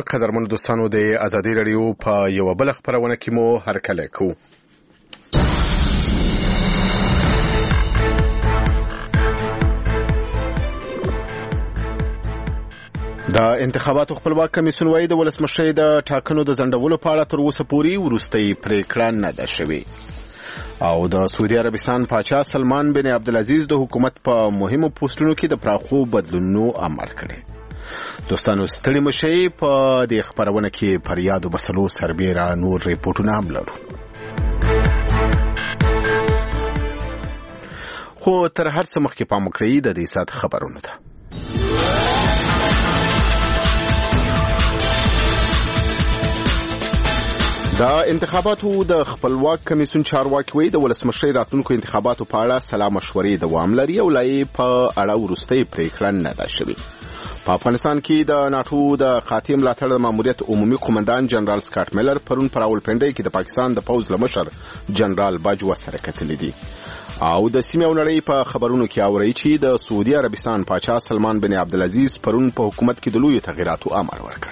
قدرمنو دوستانو د ازادي رادیو په یو بل خبرونه کې مو هرکله کوو. د انتخاباتو خپلواک کمیسیون وايي د ولسمشر د ټاکنو د ځنډولو په اړه تر اوسه پورې وروستۍ پریکړه نه ده شوې. او د سعودي عربستان پاچا سلمان بن عبدالعزیز د حکومت په مهمو پوسټونو کې د پراخو بدلونونو امر کړی. دوستانو ستړي مشي په دې خبرونه کې پر یادو بسلو سربېره نور ریپورتونه هم لرو. خو تر هر څه مخکې پام وکړئ د دې سات خبرونه ده. د انتخاباتو د خپلواک کمیسیون چارواکي وایي د ولسمشر راتلونکو انتخاباتو په اړه سلا مشورې دوام لري او لای په اړه وروستۍ پریکړه نه ده شوې. په افغانستان کې د ناتو د قاطع ملاتړ ماموریت عمومي قومندان جنرال سکاټ میلر پرون پر راولپنډۍ کې د پاکستان د پوځ لمشر جنرال باجوا سره کتلې دي. او د سیمې او نړۍ په خبرونو کې اوري چې د سعودي عربستان پاچا سلمان بن عبدالعزیز پرون په حکومت کې د لوی تغیراتو امر ورکړ.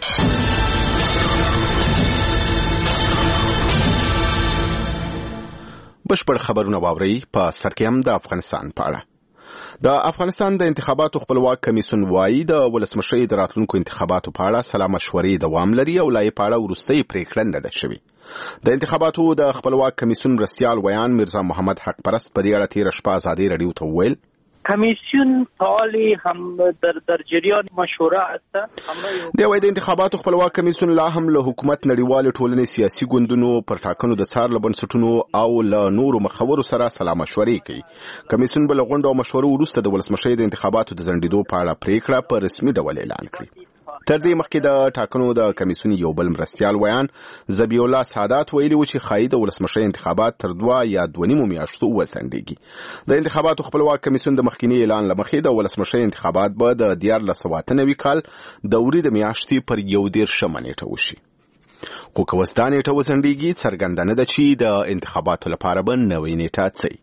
بشپړ خبرونه واوري په سر کې هم د افغانستان په اړه. د افغانستان د انتخاباتو خپلواک کمیسیون وايي د ولسمشر د راتلونکو انتخاباتو په اړه سلا مشورې دوام لري او لای په اړه وروستۍ پریکړه نه ده شوې. د انتخاباتو د خپلواک کمیسیون مرستیال ویان میرزا محمد حق پرست په دې اړه تیر شپه ازادي رادیو ته وویل کمیسیون فعالی هم در جریان مشوره است. د انتخاباتو خپلواک کمیسیون لا هم له حکومت نړیوال ټولنې سیاسي ګوندونو پر ټاکنو د څار لبنسټونو او له نورو مخورو سره سلا مشورې کوي. کمیسیون بل غونډه او مشورو وروسته د ولسمشر د انتخاباتو د ځنډېدو په اړه پریکړه په رسمي ډول اعلان کړي. تر دې مخکې د ټاکنو د کمیسیون یو بل مرستیال ویان زبی الله سعادت ویلي و چې خایي د ولسمشر انتخابات تر 2 یا 2.5 میاشتو وځنډېږي. د انتخاباتو خپلواک کمیسیون د مخکینی اعلان لمخې د ولسمشر انتخابات به د 1999 کال د اوري د میاشتې پر 11 نیټه وشي. خو که وسدا نیټه وځنډېږي څرګنده نه ده چې د انتخاباتو لپاره به نوې نیټه څه.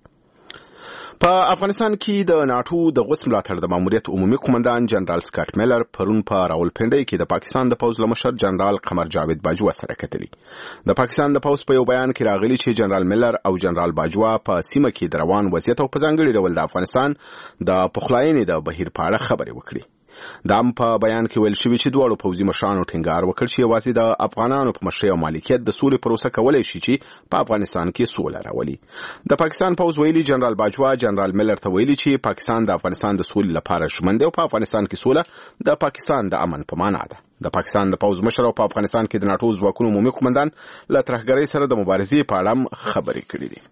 په افغانستان کې د ناتو د غوڅ ملاتړ د ماموریت عمومي قومندان جنرال سکاټ میلر پرون په راولپنډۍ کې د پاکستان د پوځ لمشر جنرال قمر جاوید باجوا سره کتلې. د پاکستان د پوځ په یو بیان کې راغلي چې جنرال میلر او جنرال باجوا په سیمه کې د روان وضعیت او په ځانګړي ډول د افغانستان د پخلاینې د بهیر په اړه خبرې وکړي. د په بیان کې ویل شوی چې دواړو پوځي مشرانو ټینګار وکړ چې یوازې د افغانانو په مشرۍ او مالکیت د سولې پروسه کولای شي چې په افغانستان کې سوله راولي. د پاکستان پوځ ویلي جنرال باجوا جنرال میلر ته ویلي چې پاکستان د افغانستان د سولې لپاره ژمن دی او په افغانستان کې سوله د پاکستان د امن په معنا ده. د پاکستان د پوځ مشر او په افغانستان کې د ناتو ځواکونو عمومي قومندان له ترهګرۍ سره د مبارزې په اړه خبرې کړې دي.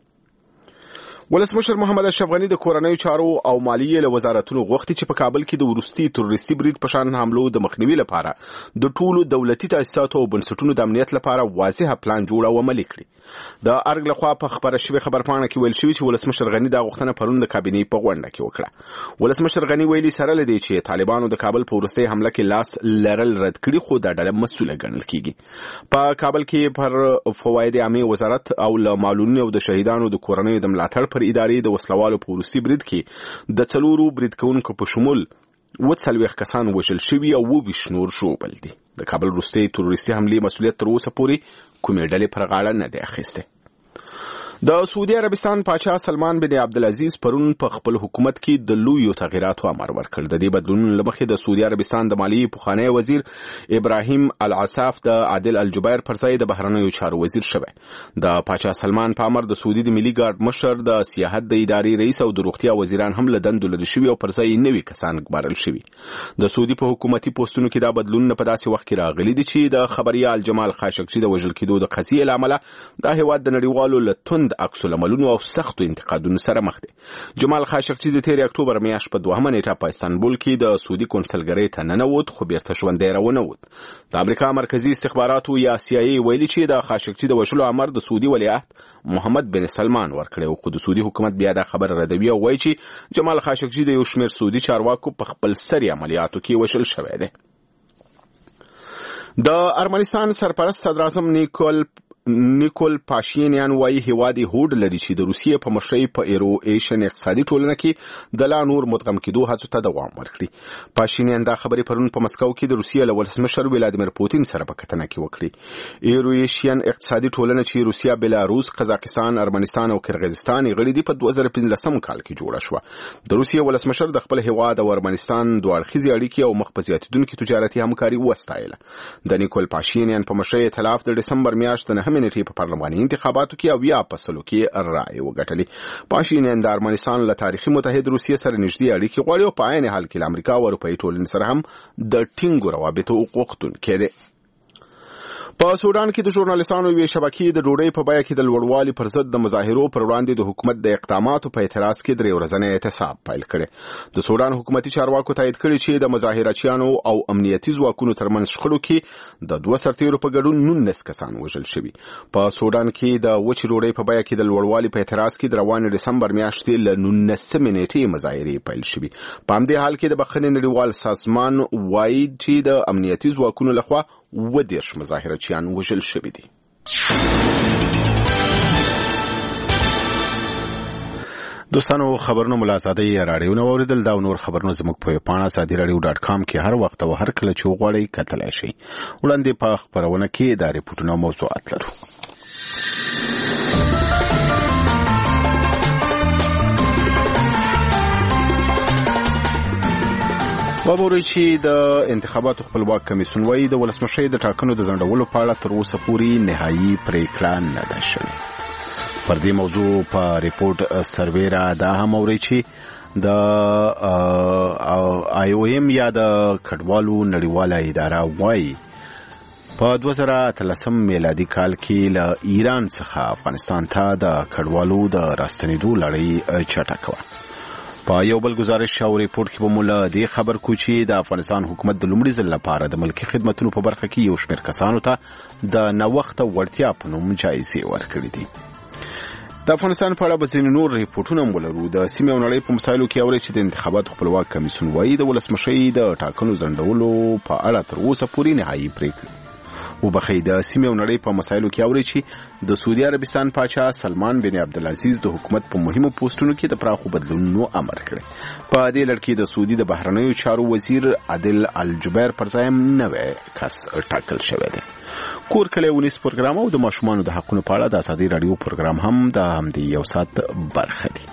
ولسمشر محمد اشرف غنی د کورنیو چارو او مالیې له وزارتونو غوښتي چې په کابل کې د وروستي تروریستي برید په شان حملو د مخنیوي لپاره د ټولو دولتي تاسیساتو او بنسټونو د امنیت لپاره واضح پلان جوړ او عملي کړي. د ارګ لخوا په خبره شوی خبرپاڼه کې ویل شوی چې ولسمشر غنی دا غوښتنه پرون د کابینې په غونډه کې وکړه. ولسمشر غنی ویلي سره لدی چې طالبانو د کابل په وروستي حمله کې لاس لرل رد کړي خو دا ډله مسؤله ګڼل کیږي. په کابل کې پر فواید عامه وزارت او له معلولینو او د شهیدانو د کورنیو د ملاتړ پر ادارې د وسلوالو په وروستي برید کې د 4 برید کوونکو په شمول 40 کسان وژل شوي او 20 نور ژوبل دي. د کابل وروستي تروریستي حملې مسؤلیت تر اوسه پورې کومې ډلې پر غاړه نه دی اخیسته. د سعودي عربستان پاچا سلمان بن عبدالعزیز پرون په خپل حکومت کې د لویو تغیراتو امر ورکړ. د دې بدلونونو لمخې د سعودي عربستان د مالیې پخوانی وزیر ابراهیم العصاف د عادل الجبیر پر ځای د بهرنیو چارو وزیر شوی. د پاچا سلمان په امر د سعودي د ملي ګارد مشر د سیاحت د ادارې رئیس او د روغتیا وزیران هم له دندو لرې شوي او پر ځای نوي کسان ګمارل شوي. د سعودي په حکومتي پوسټونو کې دا بدلونونه په داسې وخت کې راغلي دي چې د خبريال جمال خاشقجي د وژل کېدو د قضیې له امله دا هیواد د نړیوالو له توند عکس العملونو او سختو انتقادونو سره مخ دی. جمال خاشقجي د 13 اکتوبر میاشت په 2 نیټه په استانبول کې د سعودي کنسلګرۍ ته ننوت خو بیرته ژوندی راونوت. د امریکا مرکزی استخباراتو یا CIA ویلي چې د خاشقجي د وژلو امر د سعودي ولیعهد محمد بن سلمان ورکړی او خو د سعودي حکومت بیا دا خبر ردوي او وایي چې جمال خاشقجي د یو شمېر سعودي چارواکو په خپل سری عملیاتو کې وژل شوی دی. د ارمنستان سرپرست صدر اعظم نیکول پاشینیان وایي هیواد هوډ لري چې د روسیې په مشرۍ په ایرو ایشن اقتصادي ټولنه کې د لا نور مدغم کېدو هڅو ته دوام ورکړي. پاشینیان دا خبرې پرون په مسکو کې د روسیې له ولسمشر ولادیمیر پوتین سره په کتنه کې وکړي. ایرو ایشن اقتصادي ټولنه چې روسیا، بلاروس، قزاقستان، ارمنستان او قرغیزستان غړي دي په 2015 کال کې جوړه شوه. د روسیې ولسمشر د خپل هیواد او ارمنستان دوه اړخیزې اړیکې او مخ په زیاتېدونکې تجارتي همکاري وستایله. د نیکول پاشینیان په مشرۍ ائتلاف د ډسمبر میاشت د 9 نیټې په پارلماني انتخاباتو کې 80% کې رائے وګټلې. پاشینیان د ارمنستان له تاریخي متحد روسیې سره نږدې اړیکې غواړي او په عین حال کې له امریکا او اروپایي ټولنې سره هم د ټینګو روابطو غوښتونکی دی. په سودان کې د ژورنالیستانو یوې شبکې د ډوډۍ په بیه کې د لوړوالي پر ضد د مظاهرو پر وړاندې د حکومت د اقداماتو په اعتراض کې 3 ورځنی اعتصاب پیل کړی. د سودان حکومتي چارواکو تایید کړی چې د مظاهرچیانو او امنیتي ځواکونو ترمنځ شخړو کې د 2 سرتیرو په ګډون 19 کسان وژل شوي. په سودان کې د وچې ډوډۍ په بیه کې د لوړوالي په اعتراض کې د روان ډسمبر میاشتې له 19 نیټې مظاهرې پیل شوي. په همدې حال کې د بخښنې نړیوال سازمان وایي چې د امنیتي ځواکونو لخوا 10 مظاهرچیان وژل شوي دي. دوستانو خبرونه ملازادي رادیو نو اوریدل دا نور خبرونه زموږ په پاڼه sadiradio.com کې هر وخت او هر کله چې وغواړئ کتلای شئ. وړاندې په خبرونه کې دا ریپورتونه موضوعات لرو. وګورئ چې د انتخاباتو خپلواک کمیسیون وایي د ولسمشرۍ د ټاکنو د ځنډولو په اړه تر اوسه پورې نهایي پریکړه نه ده شوې. پر دې موضوع په ریپورت سرویرا دا هم اوري چې د IOM یا د کډوالو نړیواله اداره وایي په 2013 میلادي کال کې له ایران څخه افغانستان ته د کډوالو د راستنېدو لړۍ چټکه وه. په یو بل گزارش او ریپورت کې به موږ د خبر کو چې د افغانستان حکومت د لومړي ځل لپاره د ملکي خدماتو په برخه کې یو شمېر کسانو ته د نوښت او وړتیا په نوم جایزې ورکړې دي. د افغانستان په اړه به ځینې نور ریپورتونه هم ولرو. د سیمې او نړۍ په مسایلو کې اوري چې د انتخاباتو خپلواک کمیسیون وایي د ولسمشرۍ د ټاکنو ځنډولو په اړه تر اوسه پورې نهایي پریکړه وبخې. د سیمې او نړۍ په مسایلو کې اوري چې د سعودي عربستان پاچا سلمان بن عبدالعزیز د حکومت په مهمو پوسټونو کې د پراخو بدلونونو امر کړی. په دې لړ کې د سعودي د بهرنیو چارو وزیر عادل الجبیر پر ځای نوی کس ټاکل شوی دی. کور کلی ونیس پروګرام او د ماشومانو د حقونو په اړه د ازادي رادیو پروګرام هم د همدې یو ساعت برخه دي.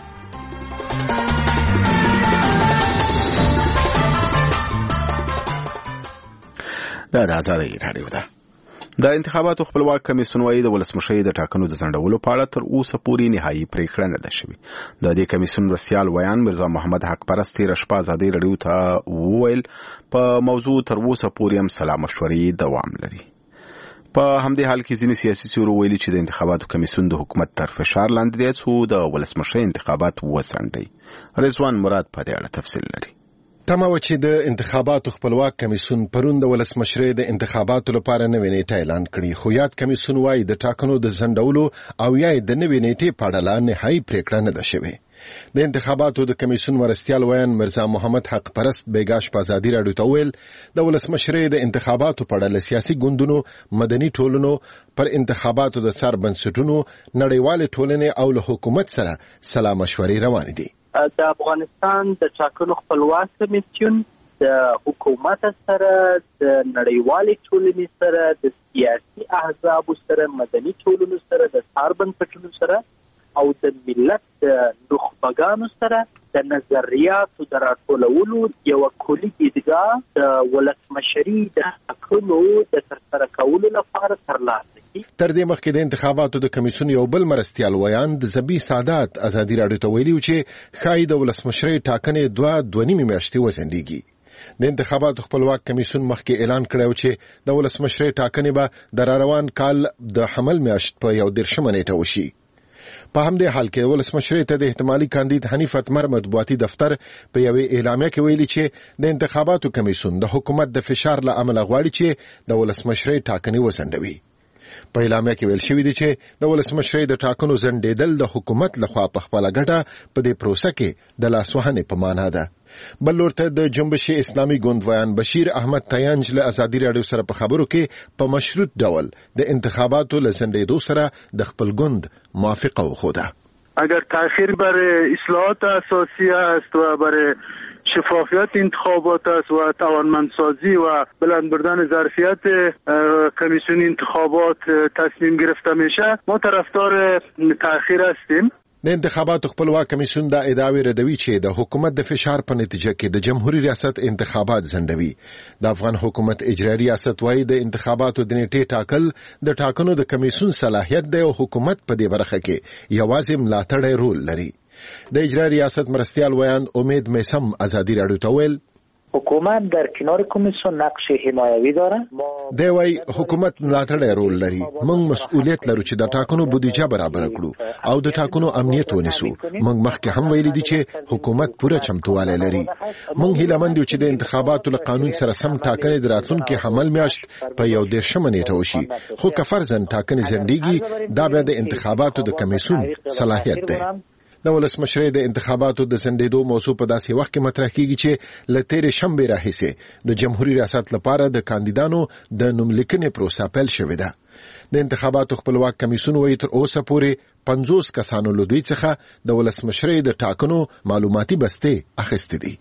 دا د ازادي رادیو ده. د انتخاباتو خپلواک کمیسیون وایي د ولسمشرۍ د ټاکنو د ځنډولو په اړه تر اوسه پورې نهایي پریکړه نه ده شوې. د دې کمیسیون مرستیال ویان مرزا محمد حق پرست تېره شپه ازادي رادیو ته وویل په موضوع تر اوسه پورې هم سلا مشورې دوام لري. په همدې حال کې ځینې سیاسي څیرو ویلي چې د انتخاباتو کمیسیون د حکومت تر فشار لاندې دی څو د ولسمشرۍ انتخابات وځنډي. رضوان مراد په دې اړه تفصیل لري. تمه و چې د انتخاباتو خپلواک کمیسیون پرون د ولسمشرۍ د انتخاباتو لپاره نوې نیټه اعلان کړي، خو یاد کمیسیون وايي د ټاکنو د ځنډولو او یا د نوې نیټې په اړه نهایي پریکړه نه ده شوې. د انتخاباتو د کمیسیون مرستیال ویان مرزا محمد حق پرست بیګاش په ازادي رادیو ته ویل د ولسمشرۍ د انتخاباتو په اړه سیاسي ګوندونو، مدني ټولنو، پر انتخاباتو د څار بنسټونو، نړیوال ټولنې او له حکومت سره سلا مشورې روان دي. د افغانستان د ټاکنو خپلواک کمیسیون د حکومت سره، د نړیوالې ټولنې سره، د سیاسي احزابو سره، مدني ټولنو سره، د څار بنسټونو سره او د ملت د نخبګانو سره د نظریاتو د راټولولو یو کلي دیدګاه د ولسمشرۍ د ټاکنو د ترسره کولو لپاره ترلاسه کړي. تر دې مخکې د انتخاباتو د کمیسیون یو بل مرستیال ویان د زبی سادات ازادي رادیو ته ویلي چې ښایي د ولسمشرۍ ټاکنې 2.5 میاشتې وځنډېږي. د انتخاباتو خپلواک کمیسیون مخکې اعلان کړی چې د ولسمشرۍ ټاکنې به د روان کال د حمل میاشت په 11 نیټه وشي. په همدې حال کې ولسمشرۍ ته د احتمالي کاندید حنیف اتمر مطبوعاتي دفتر په یوې اعلامیه کې ویلي چې د انتخاباتو کمیسیون د حکومت د فشار له امله غواړي چې د ولسمشرۍ ټاکنې وځنډوي. په اعلامیه کې ویل شوی دی چې د ولسمشرۍ د ټاکنو ځنډېدل د حکومت لخوا په خپله ګټه په دې پروسه کې د لاسوهنې په معنا ده. بل لورته د جنبش اسلامي ګوند ویان بشیر احمد تیانج له ازادي راډیو سره په خبرو کې په مشروط ډول د انتخاباتو له ځنډېدو سره د خپل ګوند موافقه وښوده. اگر تأخیر بر اصلاحات اساسی است و بر شفافیت انتخابات است و توانمندسازی و بلند بردن ظرفیت کمیسیون انتخابات تصمیم گرفته میشه، ما طرفدار تأخیر هستیم. د انتخاباتو خپلواک کمیسیون دا ادعاوې ردوي چې د حکومت د فشار په نتیجه کې د جمهوریت ریاست انتخابات ځنډوي. د افغان حکومت اجرایي ریاست وايي د انتخاباتو د نیټې ټاکل د ټاکنو د کمیسیون صلاحیت دی او حکومت په دې برخه کې یوازې ملاتړی رول لري. د اجرایي ریاست مرستیال ویان امید میسم ازادي راډیو ته ویل حکومت در کنار کمیسیون نقش حمایوي داره. دی وايي حکومت ملاتړی رول لري. موږ مسؤلیت لرو چې د ټاکنو بودیجه برابر کړو او د ټاکنو امنیت ونیسو. موږ مخکې هم ویلي دي چې حکومت پوره چمتووالی لري. موږ هیلهمند یو چې د انتخاباتو له قانون سره سم ټاکنې د راتلونکي حمل میاشت په 11 نیټه وشي. خو که فرضاً ټاکنې ځنډېږي دا بیا د انتخاباتو د کمیسیون صلاحیت دی. د ولسمشرۍ د انتخاباتو د ځنډېدو موضوع په داسې وخت کې مطرح کیږي چې له تېرې شنبې راهیسې د جمهوریت ریاست لپاره د کاندیدانو د نوملیکنې پروسه پیل شوې ده. د انتخاباتو خپلواک کمیسیون وايي تر اوسه پورې 50 کسانو له دوی څخه د ولسمشرۍ د ټاکنو معلوماتي بستې اخیستې دي.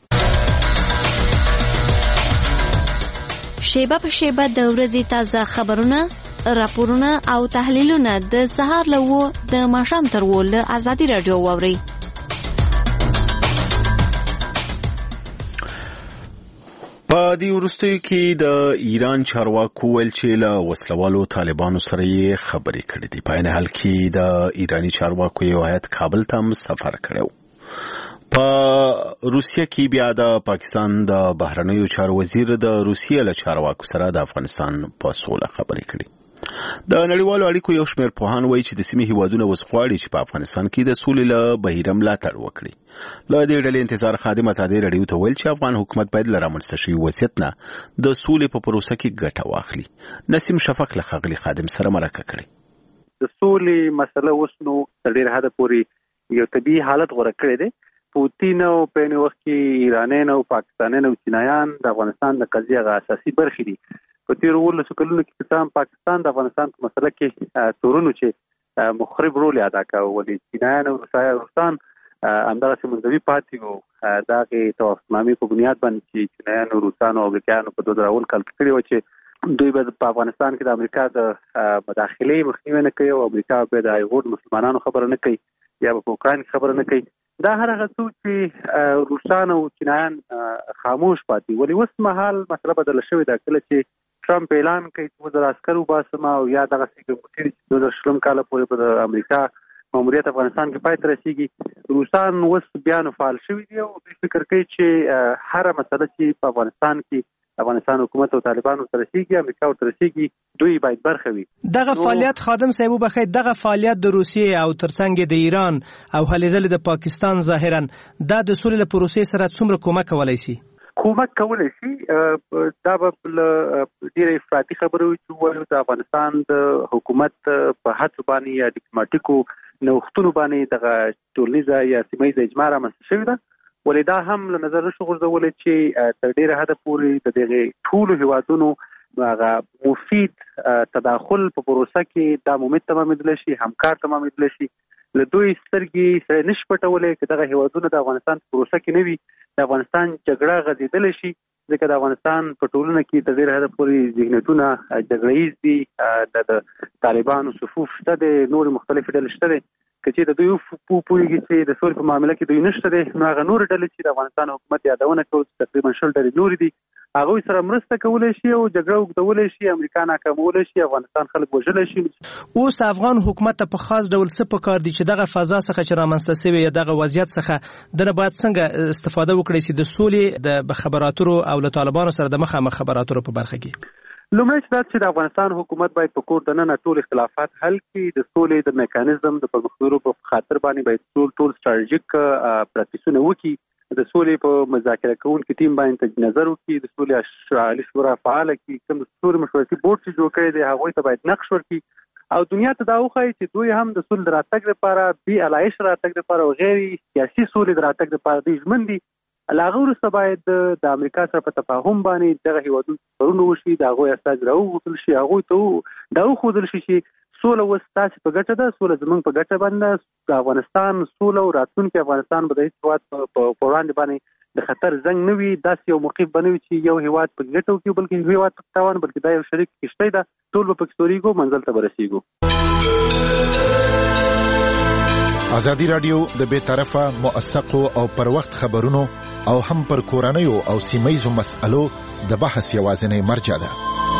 شیبه په شیبه د ورځې تازه خبرونه، راپورونه او تحلیلونه د سهار له 9 د ماښام تر 10 له ازادي راډیو واورئ. په دې وروستیو کې د ایران چارواکو ویل چې له وسلوالو طالبانو سره یې خبرې کړې دي. په عین حال کې د ایرانی چارواکو یو هیات کابل ته هم سفر کړی. په روسیه کې بیا د پاکستان د بهرنیو چارو وزیر د روسیې له چارواکو سره د افغانستان په سوله خبرې کړې. د نړیوالو اړیکو یو شمېر پوهان وایي چې د سیمې هیوادونه اوس غواړي چې په افغانستان کې د سولې له بهیره ملاتړ وکړي. له دې ډلې انتظار خادم ازادي راډیو ته ویل چې افغان حکومت باید له رامنځته شوي وضعیت نه د سولې په پروسه کې ګټه واخلي. نسیم شفق له ښاغلي خادم سره مرکه کړې. د سولې مسله اوس نو تر ډېر حده پورې یو طبیعي حالت غوره کړی دی. پوتین او په یو وخت کې ایرانیان او پاکستانیان او چینایان د افغانستان د قضیې هغه اساسي برخې دي. په تېرو 19 کلونو کې تام پاکستان د افغانستان په مسله کې تورونو چې مخرب رول ادا کاوه، ولې چینایان او روسان همدغسې منځوي پاتې وو. د هغې توافقنامې په بنیاد باندې چې چینایان او روسان او امریکایانو په 2000 کال کې کړي وو چې دوی به په افغانستان کې د امریکا د مداخلې مخنیوی نه کوي او امریکا به د ایغور مسلمانانو خبره نه کوي یا به په اوکراین خبره نه کوي. دا هر هغه څه چې روسان او چینایان خاموش پاتې. ولې اوس مهال مسله بدله شوې ده. کله چې ټرمپ اعلان کوي چې 2000 عسکر وباسم او یا دغسې ګمتي 2020 کال پورې به د امریکا ماموریت افغانستان کې پای ته رسیږي، روسان اوس بیا نو فعال شوي دي او دوی فکر کوي چې هره مسله چې په افغانستان کې افغانستان حکومت او طالبانو سره رسیږي، امریکا ورته رسیږي، دوی باید برخه وي. دغه فعالیت خادم صاحب وبخښئ، دغه فعالیت د روسیې او ترڅنګ د ایران او هلې ځلې د پاکستان ظاهرا دا د سولې له پروسې سره څومره کومک کولی شي؟ کومک کولی شي. دا به ډېره افراطي خبره وي چې ووایو د افغانستان د حکومت په هڅو باندې یا ډیپلوماټیکو نوښتونو باندې دغه ټولنیزه یا سیمه ییزه اجماع رامنځته شوې ده. ولې دا هم له نظر نشو غورځولی چې تر ډېره حده پورې د دغې ټولو هیوادونو هغه مفید تداخل په پروسه کې دا ممید تمامېدلی شي، همکار تمامېدلی شي. له دوی سترګې سره نشي پټولی که دغه هیوادونه د افغانستان په پروسه کې نه وي، د افغانستان جګړه غځېدلی شي، ځکه د افغانستان په ټولنه کې تر ډېره حده پورې ذهنیتونه جګړه ییز دي. د طالبانو صفوف شته دی، نورې مختلفې ډلې شته دی. که چې د دوی پوهېږي چې د سولې په معامله کې دوی نشته دی، نو هغه نورې ډلې چې د افغانستان حکومت یادونه کوي تقریبا 20 ډلې نورې دي، هغوی سره مرسته کولی شي او جګړه اوږدولی شي، امریکا ناکامولی شي، افغانستان خلک وژلی شي. اوس افغان حکومت ته په خاص ډول څه پکار دي چې دغه فضا څخه چې رامنځته شوې یا دغه وضعیت څخه دنه باید څنګه استفاده وکړي چې د سولې د خبراتو او له طالبانو سره د مخامخ خبراتو په برخه کې؟ لومړی چې دا چې د افغانستان حکومت باید په کور دننه ټول اختلافات حل کړي، د سولې د میکانیزم د پرمختګ په خاطر باندې باید ټول ستراتیژیک پریکټیسونه وکړي، د سولې په مذاکره کوونکي ټیم باندې نظر وکړي، د سولې عالي شورا فعاله کړي، کوم د سولې مشورتي بورډ چې جوړ کړی دی هغوی ته باید نقش ورکړي او دنیا ته دا وښایي چې دوی هم د سولې د راتګ لپاره بې علایش راتګ لپاره او غیر سیاسي سولې د راتګ لپاره دوی ژمن دي. له هغه وروسته باید د امریکا سره په تفاهم باندې دغه هېوادونو سفرونه وشي، د هغوی استازي راوغوښتل شي، هغوی ته دا وښودل شي چې سوله اوس ستاسې په ګټه ده، سوله زموږ په ګټه باندې د افغانستان سوله او راتلونکي افغانستان به د هېڅ هېواد په وړاندې باندې د خطر زنګ نه وي، داسې یو موقف به نه وي چې یو هېواد په ګټه وکړي بلکې یو هېواد په تاوان، بلکې دا یو شریک کښتۍ ده، ټول به پکې سورېږو، منزل ته به رسېږو. ازادي راډیو د بې طرفه موثقو او پر وخت خبرونو او هم پر کورنیو او سیمهیزو مسألو د بحث یوازینی مرجع ده.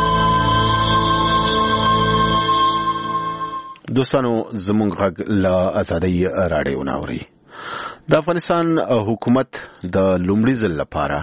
دوستانو زمونږ غږ له ازادۍ راډیو نه اورئ. د افغانستان حکومت د لومړي ځل لپاره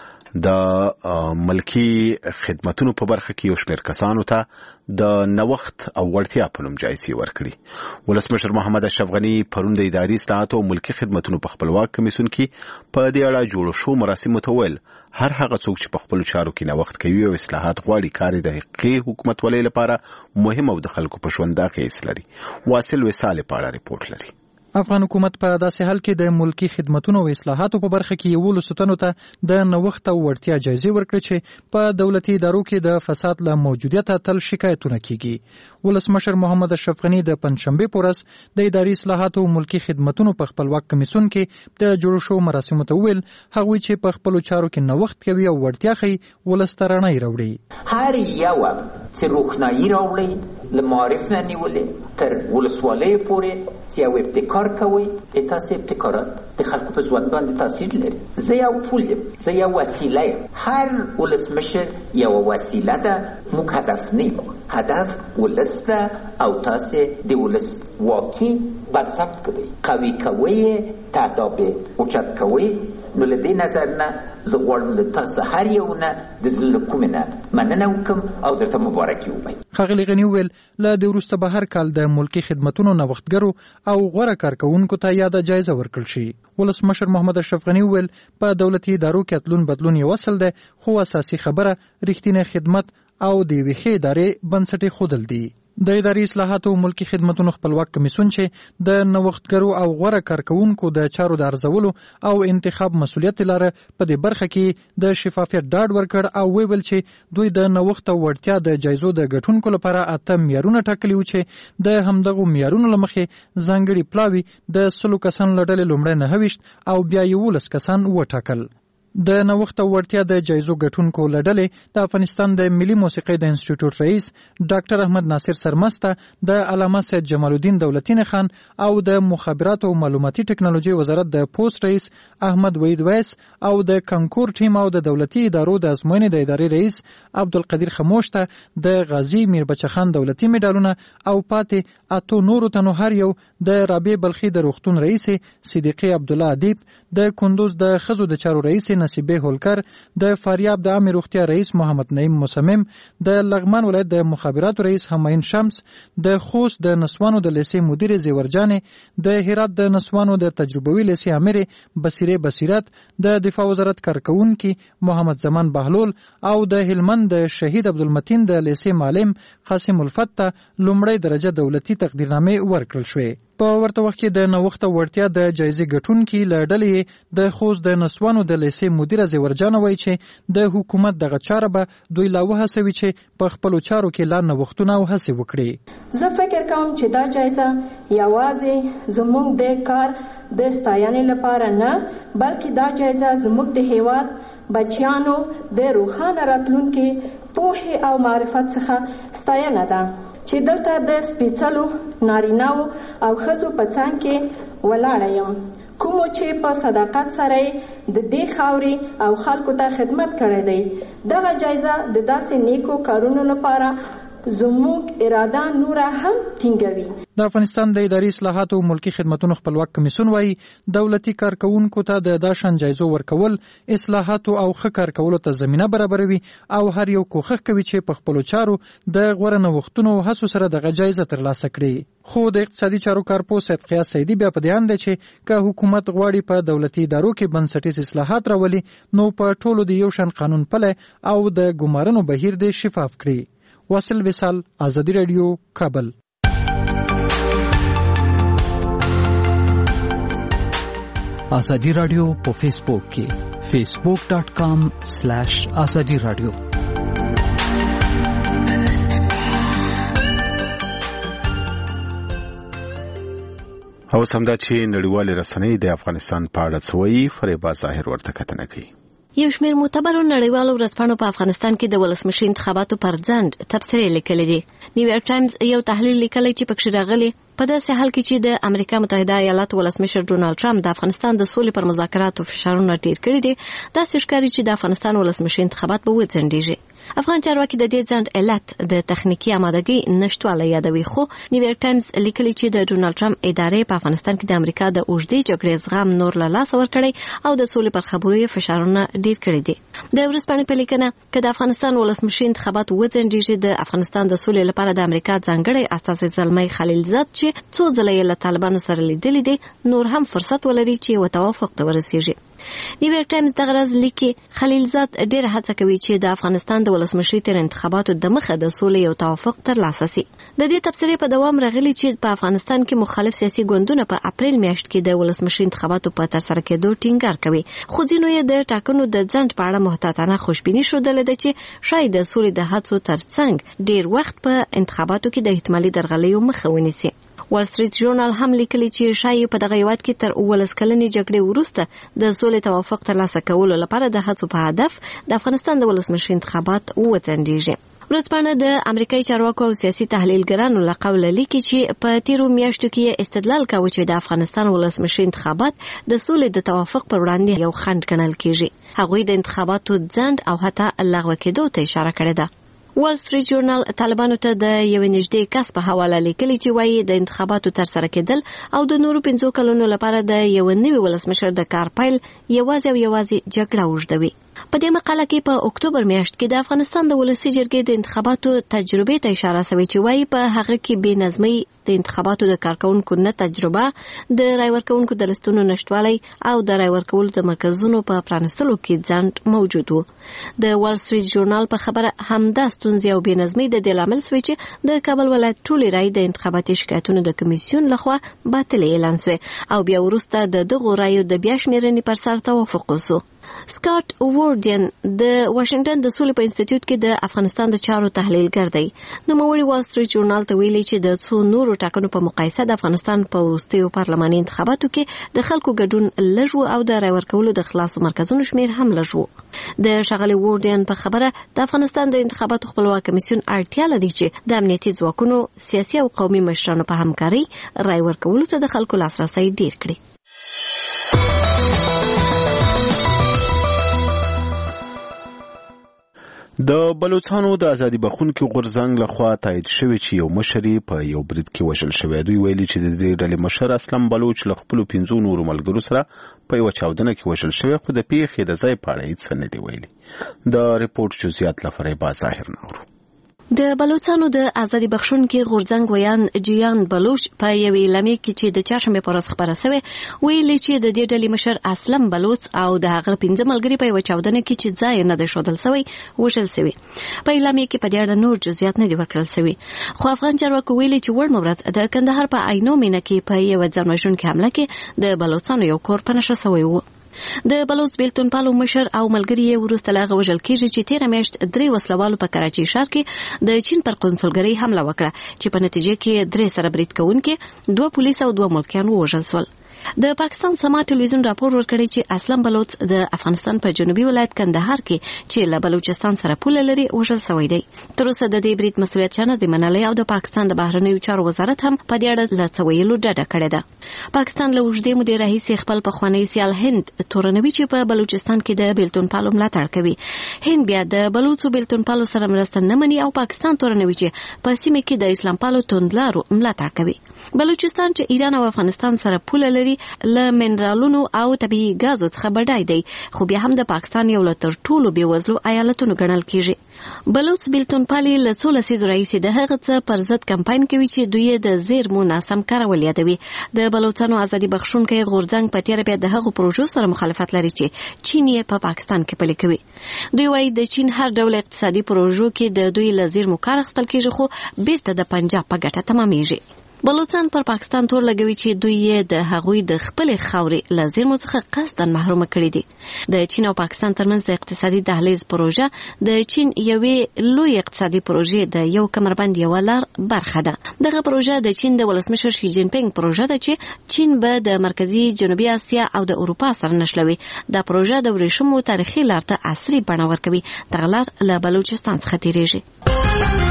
د ملکی خدماتونو په برخه کې یو شمېر کسانو ته د نوښت او وړتیا په نوم جایزې ورکړي. ولسمشر محمد اشرف غني پرون د اداري اصلاحاتو او ملکی خدماتونو په خپلواک کمیسیون کې په دې اړه جوړ شو مراسمو ته ویل هر هغه څوک چې په خپلو چارو کې نوښت کوي او اصلاحات غواړي کار د حقیقي حکومتولۍ لپاره مهم او د خلکو په ژوند اغېز لري. واصل وصال په اړه ریپورت لري. افغان حکومت په داسې حال کې د ملکی خدماتونو او اصلاحاتو په برخه کې 11 تنو ته د نوښت او وړتیا جایزې ورکړي چې په دولتي ادارو کې د فساد له موجودیته تل شکایتونه کیږي. ولسمشر محمد اشرف غني د پنځشنبه په ورځ د اداري اصلاحاتو او ملکی خدماتونو په خپلواک کمیسیون کې د جوړ شو مراسمو ته ویل هغوی چې په خپلو چارو کې نوښت کوي او وړتیا ښیي ولسترانه راوړي. هر یو چې روښنايي راوړي له معارف نه نیولې تر ولسوالۍ پورې چې یو ابتکار کوي، تاسو ابتکارات د خلکو په ژوند باندې تاثیر لري. زه یو پول یم، زه یو وسیله یم. هر ولسمشر یو وسیله ده، موږ هدف نه یو. هدف ولس ده او تاسو د ولس واکي برثبت کوي، قوي کوي، تعداد اوچت کوي. نو له دې نظر نه زه غواړم له تاسو هر یو نه د زړه کومې نه مننه وکړم او درته مبارکي ووایم. ښاغلي غني وویل له دې وروسته به هر کال د ملکي خدمتونو نوښتګرو او غوره کارکوونکو ته یاده جایزه ورکړل شي. ولسمشر محمد اشرف غني وویل په دولتي ادارو کې اتلون بدلون یو اصل ده، خو اساسي خبره رښتینی خدمت او د یوې ښې ادارې بنسټ ایښودل دي. د اداري اصلاحاتو او ملکی خدماتونو خپلواک کمیسیون چې د نوښتګرو او غوره کارکوونکو د چارو د ارزولو او انتخاب مسؤلیت لري په دې برخه کې د شفافیت ډاډ ورکړ او ویل چې دوی د نوښت او وړتیا د جایزو د ګټونکو لپاره 8 معیارونه ټاکلي و چې د همدغو معیارونو لمخې ځانګړي پلاوي د 100 کسان لړل لومړی 9 او بیا 11 کسان وټاکل. د نوښت او وړتیا د جایزو ګټونکو لړلې د افغانستان د ملي موسیقۍ د انسټیټیوټ رئیس ډاکټر احمد ناصر سرمسته، د علامه سید جمال الدین دولتي خان او د مخابرات او معلوماتي ټکنالوژي وزارت د پوسټ رئیس احمد وحید ویس او د کانکور ټیم او د دولتي ادارو د ازموینې د ادارې رئیس عبدالقدیر خموش ته د غازی میربچه خان دولتي میډالونه او پاتې اتو نورو تنو هر یو د رابعه بلخي د روغتون رئیس صدیقی عبدالله ادیب، د کندوز د خزو د چارو رئیس نصیبه هولکر، د فاریاب د عامه روغتیا رئیس محمد نعیم مصمم، د لغمان ولایت د مخابرات رئیس هماین شمس، د خوست د نسوانو د لیسې مدیر زیورجان، د هرات د نسوانو د تجربوي لیسې امیر بصیره بصیرت، د دفاع وزارت کارکونکي محمد زمان بهلول او د هلمند د شهید عبدالمتین د لیسې معلم قاسم الفتح لومړی درجه دولتي تقدیرنامه ورکړل شوې. په ورته وخت کې د نوښت او وړتیا د جایزې ګټونکي له ډلې د خوست د نسوانو د لیسې مدیره زیورجان وایي چې د حکومت دغه چاره به دوی لا وهڅوي چې په خپلو چارو کې لا نوښتونه او هڅې وکړي. زه فکر کوم چې دا جایزه یوازې زموږ د کار د ستاینې لپاره نه، بلکې دا جایزه زموږ د هیواد بچیانو د روښانه راتلونکي پوهې او معرفت څخه ستاینه ده چې دلته د سپېڅلو نارینه‌و او ښځو په څنګ کې ولاړه یم، کومو چې په صداقت سره د دې خاورې او خلکو ته خدمت کړی دی. دغه جایزه د داسې نیکو کارونو لپاره زموږ اراده نور هم ټینګوي. د افغانستان د اداري اصلاحاتو ملکی خدماتو خپلواک کمیسیون وايي دولتي کارکونکو ته د داشن جایزو ورکول اصلاحاتو او ښه کار کولو ته زمينه برابروي او هر یو کوښښ کوي چې په خپل چارو د غوړه نوښتونو هڅو سره د جایزه ترلاسه کړي. خو د اقتصادي چارو کارپو سید قیاس سیدی بیا په دې اند چې که حکومت غواړي په دولتي ادارو کې بنسټیز اصلاحات راولي نو په ټولو د یو شان قانون پله او د ګمارنو بهیر د شفاف کړي. واصل وصال، آزادی رادیو، کابل. آزادی رادیو په فیسبوک کې facebook.com/azadi radio. او سمدا چې نړیوال رسنۍ د افغانستان په اړه څوي فریبا ظاهر ورته کتنه کوي. یو شمېر معتبرو نړیوالو ورځپاڼو په افغانستان کې د ولسمشر انتخاباتو پر ځنډ تبصرې لیکلې دي. نیویارک ټایمز یو تحلیل لیکلی چې پکې راغلی په داسې حال کې چې د امریکا متحده ایالاتو ولسمشر ډونالد ټرمپ د افغانستان د سولې پر مذاکراتو فشارونه ډیر کړي دي، داسې ښکاري چې د افغانستان ولسمشر انتخابات به وځنډیږي. افغان چارواکي د دې ځنډ علت د تخنیکی آمادګۍ نشټوالی یادوي، خو نیویارک ټایمز لیکلي چې د ډونالد ټرمپ ادارې په افغانستان کې د امریکا د اوږدې جګړې زغم نور له لاسه ورکړی او د سولې پر خبرو فشارونه ډیر کړي دي. د ورځپاڼې په لیکنه کې د افغانستان ولسمشر انتخابات وځنډیږي، د افغانستان د سولې لپاره د امریکا ځانګړی استازی زلمی خلیلزاد چې څو ځله له طالبانو سره لیدلې دي نور هم فرصت ولري چې وتوافق ته ورسیږي. نیویارک ټایمز دغه ورځ لیکي خلیلزاد ډېر هڅه کوي چې د افغانستان د ولسمشر تر انتخاباتو د مخه د سولې او توافق ترلاسه شي. د دې تبصرې په دوام راغلي چې په افغانستان کې مخالف سیاسي ګوندونه په اپریل میاشت کې د ولسمشر انتخاباتو په ترسره کېدو ټینګار کوي، خو ځینو یې د ټاکنو د ځنډ په اړه محتاطانه خوشبیني ښودلې ده چې شاید د سولې د هڅو ترڅنګ ډېر وخت په انتخاباتو کې د احتمالي درغلیو مخه ونیسي. وال سټریټ ژورنال هم لیکلي چې شاید په دغه هیواد کې تر 19 کلنې جګړې وروسته د سولې توافق ترلاسه کولو لپاره د هڅو په هدف د افغانستان د ولسمشر انتخابات وځنډیږي. ورځپاڼه د امریکایي چارواکو او سیاسي تحلیلګرانو له قوله لیکي چې په تیرو میاشتو کې استدلال کاوه چې د افغانستان ولسمشر انتخابات د سولې د توافق پر وړاندې یو خنډ ګڼل کېږي. هغوی د انتخاباتو ځنډ او حتی لغوه کېدو ته اشاره کړې ده. وال سټریټ ژورنال طالبانو ته د یو نږدې کس په حواله لیکلي چې وایي د انتخاباتو ترسره کېدل او د نورو 5 کلونو لپاره د یو نوي ولسمشر د کار پیل یوازې جګړه اوږدوي. په دې مقاله کې په اکتوبر میاشت کې د افغانستان د ولسي جرګې د انتخاباتو تجربه ته اشاره شوې چې وایي په هغه کې بې نظمي، د انتخاباتو د کارکونکو نه تجربه، د رای ورکونکو د لستونو نشټوالی او د رای ورکولو د مرکزونو په پرانستلو کې ځنډ موجود و. د وال سټریټ ژورنال په خبره همدا ستونزې او بې نظمي د دې لامل شوې چې د کابل ولایت ټولې رای د انتخاباتي شکایتونو د کمیسیون لخوا باطل اعلان شوې او بیا وروسته د دغو رایو د بیا شمیرنې پر سر توافق وشو. سکاټ ووردین د واشنگټن د سولې په انسټیټیوټ کې د افغانستان د چارو تحلیلګر دی. نوموړي وال سټریټ ژورنال ته ویلي چې د څو نورو ټاکنو په مقایسه د افغانستان په وروستیو پارلماني انتخاباتو کې د خلکو ګډون لږ و او د رای ورکولو د خلاصو مرکزونو شمیر هم لږ و. د ښاغلي ووردین په خبره د افغانستان د انتخاباتو خپلواک کمیسیون اړتیا لري چې د امنیتي ځواکونو، سیاسي او قومي مشرانو په همکارۍ رای ورکولو ته د خلکو لاسرسی ډیر کړي. د بلوچستان د ازادي بخښونکو غورځنګ لخوا تایید شوی چې یو مشر په یو برید کې وژل شوی. دوی ویلي چې د دې ډلې مشر اسلم بلوچ له خپل 15 نورو ملګرو سره په یو چاودنه کې وژل شوی، خو د پیښې د ځای په اړه هیڅ نه دی ویلي. د ریپورت جزئیات لپاره با ظاهر نورو. د بلوچستان د ازادي بخښونکو غورځنګ ویان جیان بلوچ په یو اعلامیه کې چې د چهارشنبه پر ورځ خبره شوه ویلي چې د دې ډلې مشر اسلم بلوچ او د هغه 15 ملګري په یو چاودنه کې چې ځای نه دی شودل شوی وژل شوی. په اعلامیه کې په دې اړه نور جزئیات نه دي ورکړل شوی، خو افغان چارواکو ویلي چې وړ مورز د کندهار په عینو مینه کې په یو ځانوژونکو حمله کې د بلوچستان یو کور په نشه شوی و. د بلوچ بیلتون پالو مشر او ملګری یې وروسته لاغه وژل کېږي چې 13 میاشت 3 وسلوالو په کراچي ښار کې د چین پر قونسلګرۍ حمله وکړه چې په نتیجه کې 3 سره برید کوونکي 2 پولیس او 2 ملکیان ووژل شول. د پاکستان سما ټلویزیون راپور ورکړی چې اسلام بلوچ د افغانستان په جنوبي ولایت کندهار کې چې له بلوچستان سره پوله لري وژل شوی دی. تر اوسه د دې برید مسؤلیت نه دی منلی او د پاکستان د بهرنیو چارو وزارت هم په دې اړه له څه ویلو ډډه کړې ده. پاکستان له اوږدې مودې راهیسې خپل پخوانی سیال هند تورنوي چې په بلوچستان کې د بیلتون پالو ملاتړ کوي. هند بیا د بلوچو بیلتون پالو سره مرسته نه مني او پاکستان تورنوي چې په سیمه کې د اسلام پالو توندلارو ملاتړ کوي. بلوچستان چې ایران او افغانستان سره پوله لري له منرالونو او طبیعي غازو څخه بډای دی، خو بیا هم د پاکستان یو له تر ټولو بېوزلو ایالتونو ګڼل کیږي. بلوچ بیلتون پالي له 16 لسیزو راهیسې د هغه څه پر ضد کمپاین کوي چې دوی د زیرمو ناسم کارول یادوي. د بلوچستانو ازادي بخښونکي غورځنګ په تیر بیا د هغو پروژو سره مخالفت لري چې چین یې په پاکستان کې پلي کوي. دوی وایي د چین هر ډول اقتصادي پروژو کې د دوی له زیرمو کار اخیستل کیږي خو بیرته د پنجاب په ګټه تمامیږي. بلوچستان پر پاکستان تور لګوي چې دوی یې د هغوی د خپلې خاورې له زیرمو څخه قصداً محرومه کړي دي. د چین او پاکستان ترمنځ د اقتصادي دهلیز پروژه د چین یوې لوی اقتصادي پروژې د یو کمربند یوه لار برخه ده. دغه پروژه د چین د ولسمشر شي جین پینګ پروژه ده چې چین به د مرکزي جنوبي اسیا او د اروپا سره نښلوي. دا پروژه د ورېښمو تاریخي لار ته عصري بڼه ورکوي. دغه لار له بلوچستان څخه تیریږي.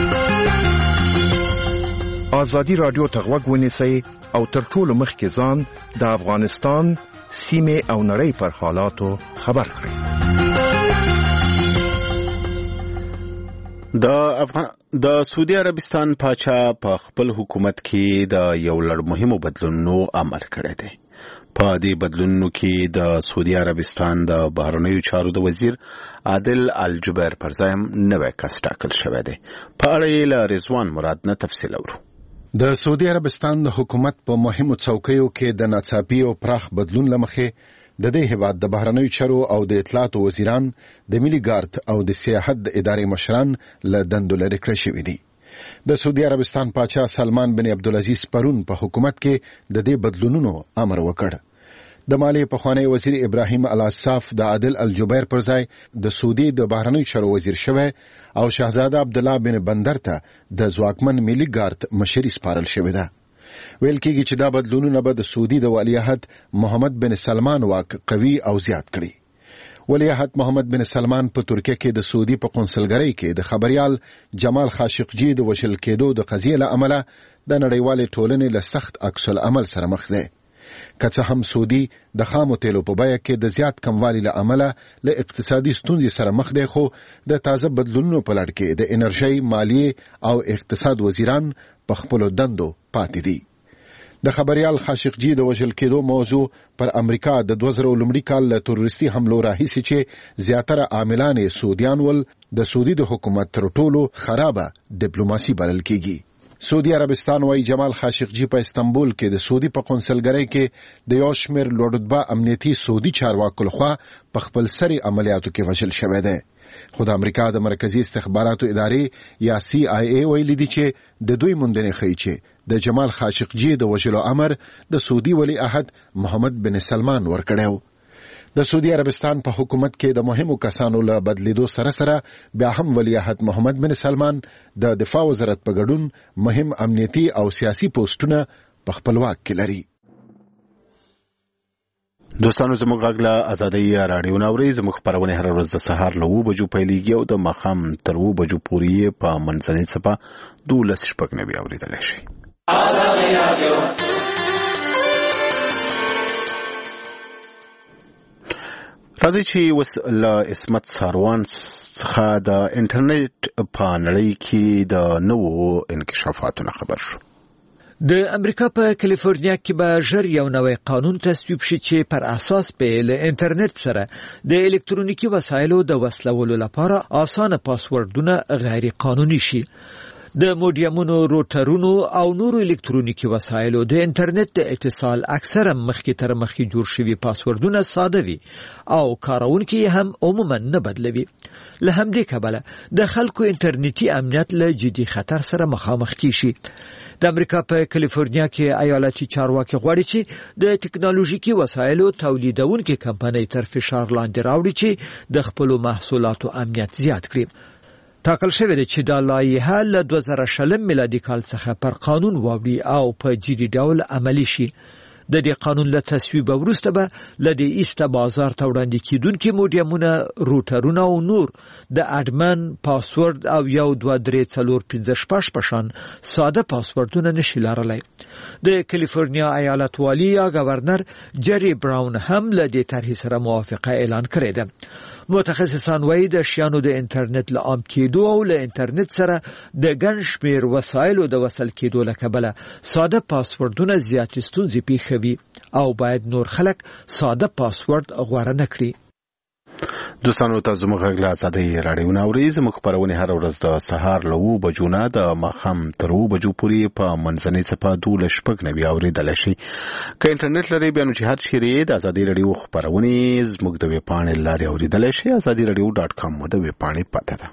آزادی رادیو ته غوږ ونیسئ او تر ټولو مخکې ځان د افغانستان سیمې او نړۍ پر حالاتو خبر کړئ. د سعودي عربستان پاچا په خپل حکومت کې د یو لړ مهمو بدلونونو عمل کړی دی. په دې بدلونونو کې د سعودي عربستان د بهرنیو چارو د وزیر عادل الجبیر پر ځای نوی کس ټاکل شوی دی. په اړه یې له رضوان مراد نه تفصیل اورو. د سعودي عربستان د حکومت په مهمو څوکیو کې د ناڅاپي او پراخ بدلون لمخې د دې هیواد د بهرنیو چارو او د اطلاعاتو وزیران، د ملي ګارد او د سیاحت د ادارې مشران له دندو لرې کړل شوي دي. د سعودي عربستان پاچا سلمان بن عبدالعزیز پرون په حکومت کې د دې بدلونونو امر وکړ. د مالیې پخوانی وزیر ابراهیم العصاف د عادل الجبیر پر ځای د سعودي د بهرنیو چارو وزیر شوی او شاهزاده عبدالله بن بندر ته د ځواکمن ملي ګارد مشري سپارل شوې ده. ویل کېږي چې دا بدلونونه به د سعودي د ولیعهد محمد بن سلمان واک قوي او زیات کړي. ولیعهد محمد بن سلمان په ترکیه کې د سعودي په قونسلګرۍ کې د خبريال جمال خاشقجي د وژل کېدو د قضیې له امله د نړیوالې ټولنې له سخت عکس العمل سره مخ دی. که څه هم سعودي د خامو تیلو په بیه کې د زیات کموالي له امله له اقتصادي ستونزې سره مخ دی، خو د تازه بدلونونو په لړ کې د انرژۍ، مالیې او اقتصاد وزیران په خپلو دندو پاتې دي. د خبريال خاشقجي د وژل کېدو موضوع پر امریکا د 2000 لومړي کال له تروریستي حملو راهیسې چې زیاتره عاملان یې سعودیان ول، د سعودي د حکومت تر ټولو خرابه ډیپلوماسي بلل کېږي. سعودي عربستان وايي جمال خاشقجي په استنبول کې د سعودي په قونسلګرۍ کې د یو شمېر لوړرتبه امنیتي سعودي چارواکو لخوا په خپل سري عملیاتو کې وژل شوی دی. خو د امریکا د مرکزي استخباراتو ادارې یا CIA ویلي دي چې د دوی موندنې ښیي چې د جمال خاشقجي د وژلو امر د سعودي ولیعهد محمد بن سلمان ورکړی. د سعودي عربستان په حکومت کې د مهمو کسانو له بدلیدو سره سره بیا هم ولیعهد محمد بن سلمان د دفاع وزارت په ګډون مهم امنیتي او سیاسي پوسټونه په خپل واک کې لري. دوستانو زموږ غږ له ازادۍ راډیو نه اورئ. زموږ خپرونې هره ورځ د سهار له 7 بجو پیلېږي او د ماښام تر 7 بجو پورې په منځنۍ څپه 12 شپږ اورېدلی شي. ازادۍ راډیو راځي چې اوس له عصمت ساروان څخه د انټرنیټ په نړۍ کې د نوو انکشافاتو خبر شو. د امریکا په کالیفورنیا کې به ژر یو نوی قانون تصویب شي چې پر اساس به له انټرنیټ سره د الکترونیکي وسایلو د وصلولو لپاره اسانه پاسورډونه غیر قانوني شي. د موډیمونو، روټرونو او نورو الکترونیکي وسایلو د انټرنیټ د اتصال اکثره مخکې تر مخکې جوړ شوي پاسورډونه ساده وي او کارونکي هم عموما نه بدلوي. له همدې کبله د خلکو انټرنیټي امنیت له جدي خطر سره مخامخ کیږي. د امریکا په کالیفورنیا کې ایالتي چارواکي غواړي چې د ټکنالوژیکي وسایلو تولیدونکو کمپنۍ تر فشار لاندې راوړي چې د خپل محصولاتو امنیت زیات کړي. ټاکل شوی دی چې دا لایحه له 2020 میلادي کال څخه پر قانون واوړي او په جدي ډول عملی شي. د دې قانون له تصویب وروسته به له دې ایسته بازار ته وړاندې کیدونکي موډیمونه، روټرونه او نور د اډمن پاسورد او 1 2 3 4 5 6 په شان ساده پاسوردونه نشي لرلای. د کالیفورنیا ایالت والی یا گورنر جری براون هم له دې طرحې سره موافقه اعلان کړې ده. متخصصان وایي د شیانو د انټرنیټ له عام کېدو او له انټرنیټ سره د ګڼ شمېر وسایلو د وصل کېدو له کبله ساده پاسوردونه زیاتې ستونزې پېښوي او باید نور خلک ساده پاسورد غوره نه کړي. دوستانو ته زموږ غږ له ازادۍ راډیو نه اورئ. زموږ خپرونې هره ورځ د سهار له 7 بجو نه د ماښام تر 7 بجو پورې په منځنۍ څپه 12:06 اورېدلی شئ. که انټرنیټ لرئ بیا نو چې هر چیرې د ازادۍ راډیو خپرونې زموږ د ویبپاڼې له لارې اورېدلی شئ. azadiradio.com د ویبپاڼې پته ده.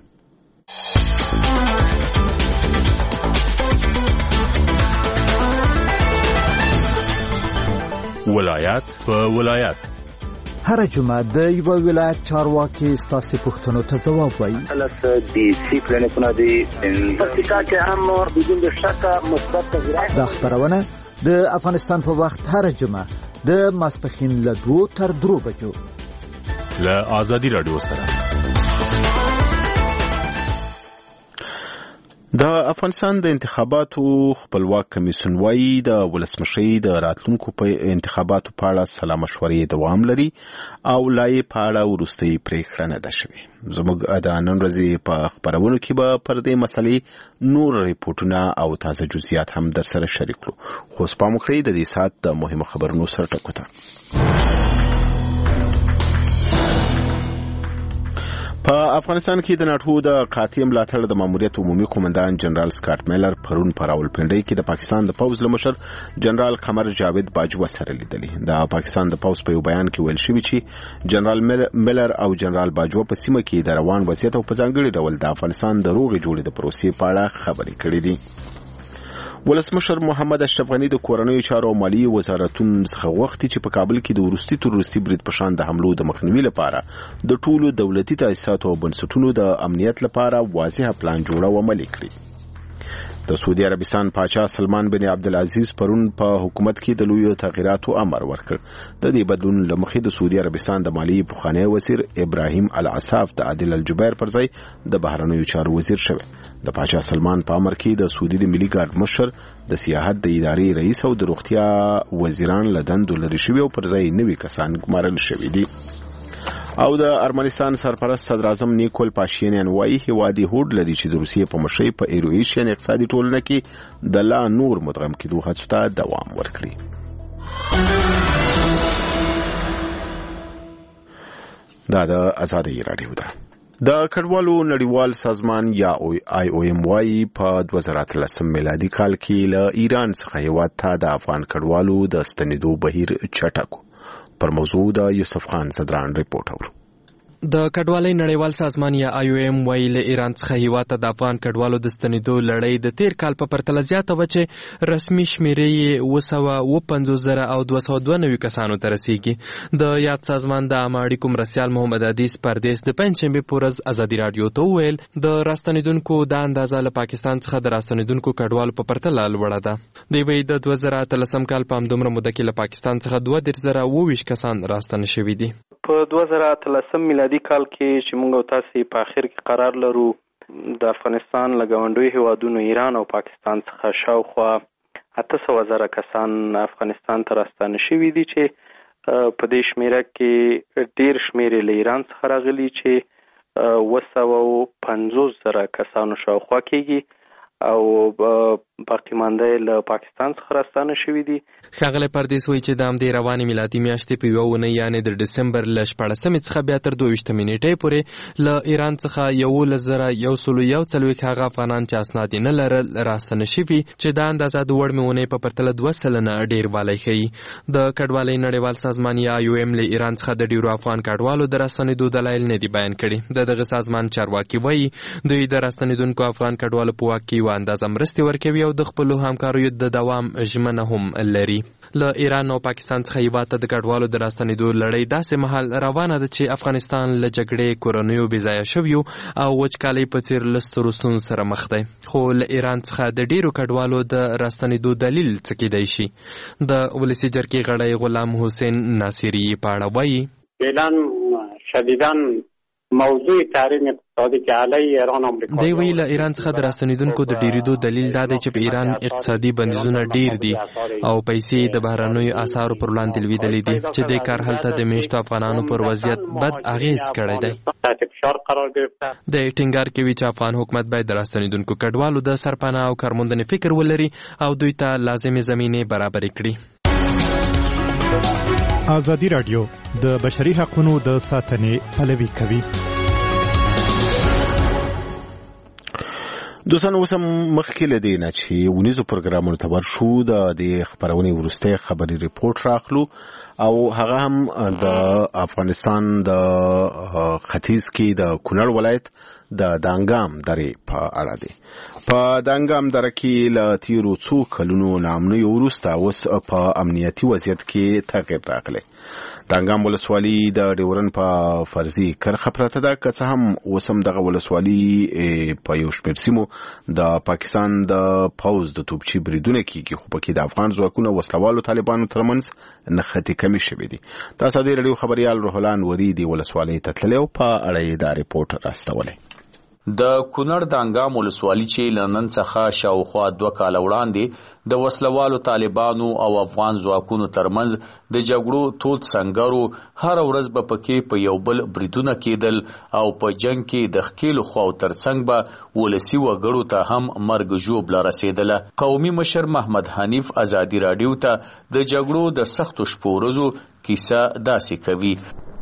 ولایت په ولایت هر جمعه د یو ولایت چارواکي ستاسو پوښتنو ته ځواب وایي. دا خبرونه د افغانستان په وخت هر جمعه د ماسپښین له 2 تر 3 بجو له آزادی رادیو سره. د افغانستان د انتخاباتو خپلواک کمیسیون وايي د ولسمشرۍ د راتلونکو په انتخاباتو په اړه سلا مشورې دوام لري او لای په اړه وروستۍ پریکړه نه ده شوې. زموږ د نن ورځې په خبرونو کې به پر دې مسلې نور ریپورتونه او تازه جزئیات هم در سره شریک کړو. خو سپام وکړئ د دې سات د مهمو خبرونو سره ټکو ته. په افغانستان کې د ناټو د قاطع ملاتړ د ماموریت عمومي قومندان جنرال سکاټ میلر پرون په راولپنډۍ کې د پاکستان د پوځ له مشر جنرال قمر جاوید باجوه سره لیدلي. د پاکستان د پوځ په یو بیان کې ویل شوی چې جنرال میلر او جنرال باجوه په سیمه کې د روان وضعیت او په ځانګړي ډول د افغانستان د روغې جوړې د پروسې په اړه خبرې کړې دي. ولسمشر محمد اشرف غنی د کورنیو چارو او مالیې وزارتونو څخه غوښتي چې په کابل کې د وروستي تروریستي برید په شان د حملو د مخنیوي لپاره د ټولو دولتي تاسیساتو او بنسټونو د امنیت لپاره واضح پلان جوړ او عملي کړي. د سعودي عربستان پاچا سلمان بن عبدالعزیز پرون په حکومت کې د لویو تغییراتو امر ورکړ. د دې بدلون لمخې د سعودي عربستان د مالیې پخوانی وزیر ابراهیم العصاف د عادل الجبیر پر ځای د بهرنیو چارو وزیر شوی. د پاچا سلمان په امر کې د سعودي د ملي ګارد مشر، د سیاحت د ادارې رئیس او د روغتیا وزیران له دندو لرې شوي او پر ځای نوي کسان ګمارل شوي دي. او د ارمنستان سرپرست صدر اعظم نیکول پاشینیان وايي هیواد هوډ لري چې د روسیې په مشرۍ په ایرویشن اقتصادي ټولنه کې د لا نور مدغم کېدو هڅو ته دوام ورکړي. دا د آزادۍ راډیو ده. د کډوالو نړیوال سازمان یا IOM وايي په 2013 میلادي کال کې له ایران څخه هیواد ته د افغان کډوالو د ستنېدو بهیر چټک. پر موضوع د یوسف خان صدران ریپورت اورو. د کډوالۍ نړیوال سازمان یا IOM وايي له ایران څخه هیواد ته د افغان کډوالو د ستنېدو لړۍ د تیر کال په پرتله زیاته وه چې رسمي شمیرې یې 250,000 او 292 کسانو ته رسیږي. د یاد سازمان د عامه اړیکو مرستیال محمد عدیس پردیس د پنجشنبې په ورځ ازادي راډیو ته وویل د راستنېدونکو دا اندازه له پاکستان څخه د راستنېدونکو کډوالو په پرتله لوړه ده. دوی وایي د 2013 کال په همدومره موده کې له پاکستان څخه 32,022 کسان راستنه شوي دي. په 2013 میلادي کال کې چې موږ او تاسې په اخر کې قرار لرو د افغانستان له ګاونډیو هیوادونو ایران او پاکستان څخه شاوخوا 800,000 کسان افغانستان ته راستانه شوي دي چې په دې شمیره کې ډیر شمیر له ایران څخه راغلي چې 250,000 کسانو شاوخوا کېږي او باقی مانده له پاکستان څخه راستانه شوي دي. ښاغلی پردیس وایي چې د همدې روانې میلادي میاشتې په 1 اونۍ یعنې د ډسمبر له 14 څخه بیا تر 22 نیټې پورې له ایران څخه 11,141 هغه افغانان چې اسناد نه لرل راستنه شوي چې دا اندازه د وړمې اونۍ په پرتله 2% ډیر والی ښیي. د کډوالۍ نړیوال سازمان یا IOM له ایران څخه د ډیرو افغان کډوالو د راستنېدو دلایل نه دي بیان کړي. دغه سازمان چارواکي وایي دوی د راستنېدونکو افغان کډوالو په واک کې یوه اندازه مرستې ورکوي او د خپلو همکاریو د دوام ژمنه هم لري. له ایران او پاکستان څخه هیواد ته د کډوالو د راستنېدو لړۍ داسې مهال روانه ده چې افغانستان له جګړې کورنیو بېځایه شویو او وچکالۍ په څېر له سترو ستونزو سره مخ دی. خو له ایران څخه د ډېرو کډوالو د راستنېدو دلیل څه کیدای شي؟ د ولسي جرګې غړی غلام حسین ناصري په اړه وایي: اعلان شدیداً موضوع تحریم اقتصادی که علیه ایران آمریکا دی وی له ایران څخه د راستنېدونکو د ډېرېدو دلیل دا دی چې په ایران اقتصادي بندیزونه ډېر دي او پیسې د بهرنیو اسعارو پر وړاندې لوېدلې دي چې دې کار هلته د میشتو افغانانو پر وضعیت بد اغېز کړی دی. د ټینګار کوي چې افغان حکومت باید د راستنېدونکو کډوالو د سرپناه او کارموندنې فکر ولري او دوی ته لازمې زمینې برابرې کړي. ازادي راډیو د بشري حقوقو د ساتنې پلوي کوي. دوستان اوس هم مخکې له دې نه چې ونیزو پروګرامونو ته ورشو د خپرونې وروستی خبري ریپورټ راخلو او هغه هم د افغانستان د ختیځ کې د کونړ ولایت د دانګام درې په اړه دی. په دانګام دره کې له تیرو څو کلونو ناامنیو وروسته اوس په امنیتي وضعیت کې تغیر راغلی. دانګام ولسوالي د ډیورن په فرضي کرخه پرته ده، که څه هم اوس هم دغه ولسوالي په یو شمېر سیمو د پاکستان د پوځ د توپچي بریدونه کېږي، خو پکې د افغان ځواکونو وسلوالو طالبانو ترمنځ نښتې کمې شوې دي. د ازادي راډیو خبریال روح الله انوري د ولسوالۍ ته تللی او په اړه یې دا ریپورټ راستولی. د کونړ دانګام ولسوالي چې له نن څخه شاوخوا 2 کاله وړاندې د وسلوالو طالبانو او افغان ځواکونو ترمنځ د جګړو تود سنګرو هر ورځ به پکې په یو بل بریدونه کېدل او په جنگ کې د ښکېلو خواو ترڅنګ به ولسي وګړو ته هم مرګ ژوبله رسېدله. قومي مشر محمد حنیف ازادي راډیو ته د جګړو د سختو شپو ورځو کیسه داسې کوي.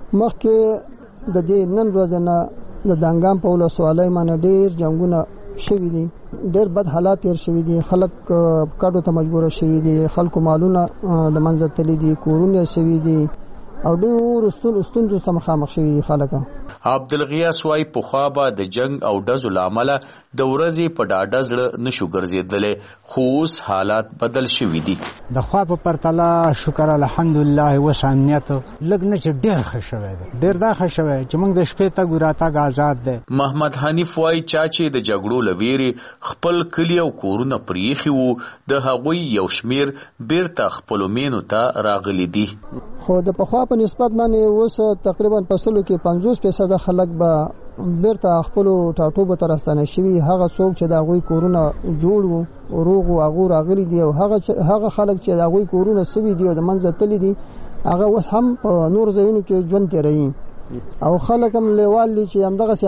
مخکې د دې نن ورځې نه د دانګام په ولسوالۍ باندې ډېر جنګونه شوي دي، ډېر بد حالات تیر شوي دي، خلک کډو ته مجبور شوي دي، خلکو مالونه د منځه تللي دي، کورونه شوي دي او ډېر ستونزو سره مخامخ شوي دي خلک. عبدالغیاس وايي پخوا به د جنگ او ډزو له امله د ورځې په ډاډه زړه نشو ګرځېدلی، خو اوس حالات بدل شوي دي. د خوا په پرتله شکر الحمدلله اوس امنیت لږ نه چې ډېر ښه شوی دی، ډېر دا ښه شوی چې موږ د شپې تګ راتګ آزاد دی. محمد حنیف وايي چا چې د جګړو له ویرې خپل کلي او کورونه پرېښي وو د هغوی یو شمېر بیرته خپلو مینو ته راغلي دي. خو د پخوا په نسبت باندې اوس تقریبا په سلو کې 50% خلک به بیرته خپلو ټاټوبو ته راستانه شوي. هغه څوک چې د هغوی کورونه جوړ وو روغ و هغو راغلي دي او هغه خلک چې د هغوی کورونه سوي دي او د منځه تللي دي هغه اوس هم په نور ځایونو کې ژوند تېروي او خلک هم لیوال دي چې همدغسې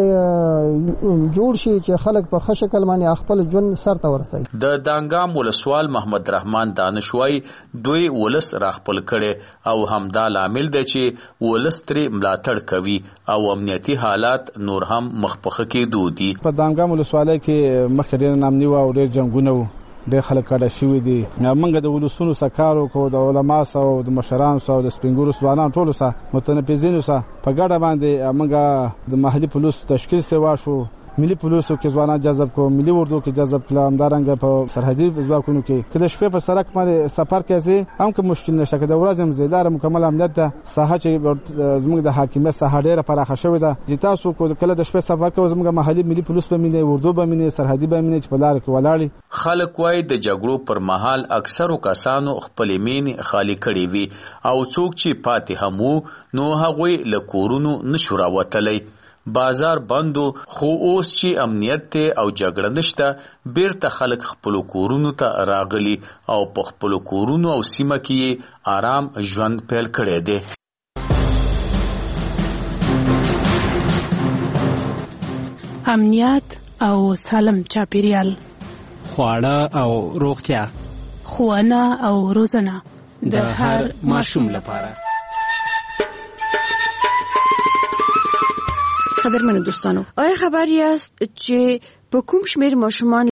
امنیت جوړ شي چې خلک په ښه شکل باندې خپل ژوند سر ته ورسوي. د دانګام ولسوال محمد رحمان دانش وايي دوی ولس راخپل کړي او همدا لامل دی چې ولس ترې ملاتړ کوي او امنیتي حالات نور هم مخ په کېدو دي. په دانګام ولسوالۍ کې مخکې ډېر نامني وو او ډېر جنګونه وو، ډېر خلک کډه شوي دي. موږ د ولسونو سره کار وکړو، د علما سره او د مشرانو سره او د سپین ږیرو ځوانانو ټولو سره متنفذینو سره په ګډه باندې موږ د محلي پولیسو تشکیل سره واشو، ملي پولیسو کې ځوانان جذب کو، ملي اردو کې جذب کړل، همدارنګه په سرحدي ځواکونو کې که د شپې په سړک باندې سفر کوې هم که مشکل نشته، که د ورځې هم ځای لاره مکمل امنیت ده. ساحه چې زموږ د حاکمیت ساحه ډېره پراخه شوې ده چې تاسو کله د شپې سفر کوئ زموږ محلي ملي پولیس به وینئ، اردو به وینئ، سرحدي به وینئ چې په لاره کې ولاړ. خلک وایي د جګړو پر مهال اکثرو کسانو خپلې مینې خالي کړې وي او څوک چې پاتې هم وو نو هغوی له کورونو نشو راوتلی. بازار بندو، خو اوس چې امنیت ته او جګړه نشته بیرته خلک خپلو کورونو ته راغلي او په خپلو کورونو او سیمه کې آرام ژوند پیل کړی دی. امنیت او سالم چاپیریال، خواړه او روغتیا، ښوونه او روزنه د هر ماشوم لپاره. قدرمن دوستانو، آیا خبری است چې په کوم شمیر ماشومان